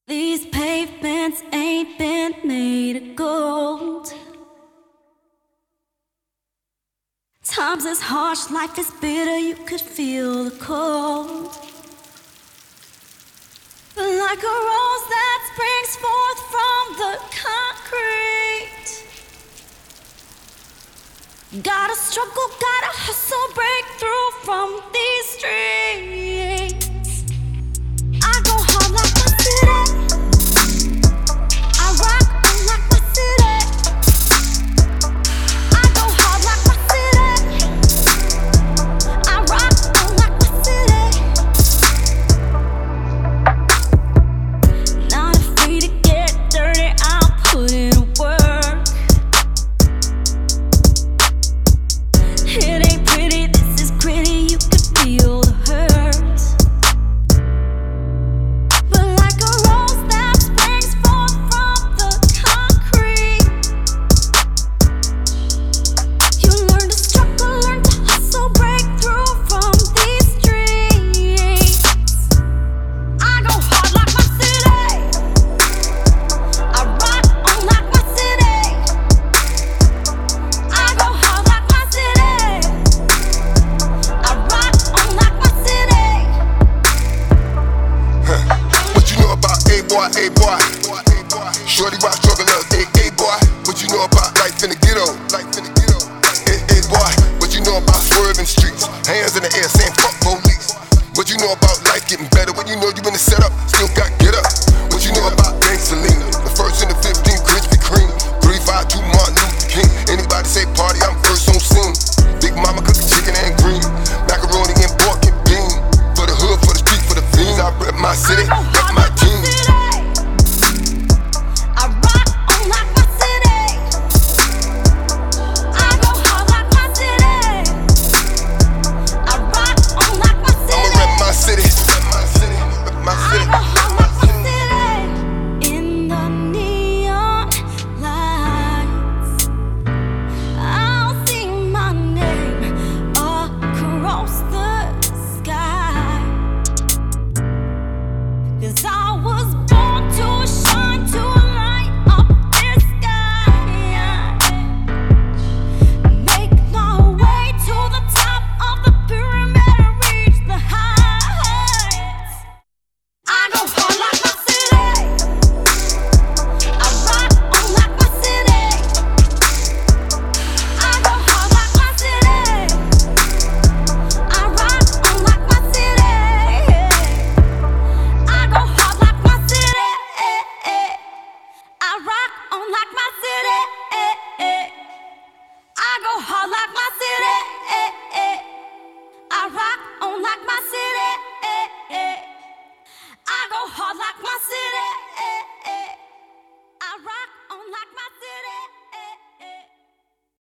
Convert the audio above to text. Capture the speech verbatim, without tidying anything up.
These pavements ain't been made of gold. Times is harsh, life is bitter, you could feel the cold. But like a rose that springs forth from the concrete, gotta struggle, gotta hustle, break through from these streets. I go hard like my city, I rock like my city. I go hard like my city, I rock like my city. Not afraid to get dirty, I'll put in work. It ain't pretty, this is gritty, you could feel the hurt. But like a rose that springs forth from the concrete, you learn to struggle, learn to hustle, break through from these streets. I go hard like my city, I rock on like my city. I go hard like my city, I rock on like my city. What you know about A-boy, A-boy? Shorty rock struggle up, A-boy. What you know about life in the ghetto? Life in the ghetto. A-boy. What you know about swerving streets? Hands in the air saying fuck police. What you know about life getting better? What you know you in the setup, still got get up. What you know about Gang Selena? The first and the fifteen, Krispy Kreme. three five two Martin Luther King. Anybody say party, I'm first on scene. Big mama cooking chicken and green. Macaroni and pork and bean. For the hood, for the street, for the fiends. I rep my city, rep my team. I rock on like my city. I go hard like my city. I rock on like my city. I'ma rep my city, rep my city, rep my I city. go hard like my city. In the neon lights, I'll see my name across the sky. 'Cause I was born to shine, to light up this sky. Make my way to the top of the pyramid and reach the heights. I go hard like my city, I rock on like my city. I go hard like my city, I rock on like my city. I go hard like my city, I rock on like my city. I go hard like my city, I rock on like my city. I go hard like my